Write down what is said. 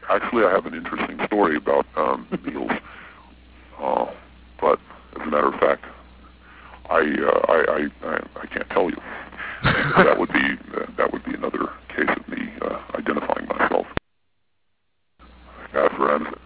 Actually, I have an interesting story about meals, but as a matter of fact, I can't tell you. That would be another case of me identifying myself. As for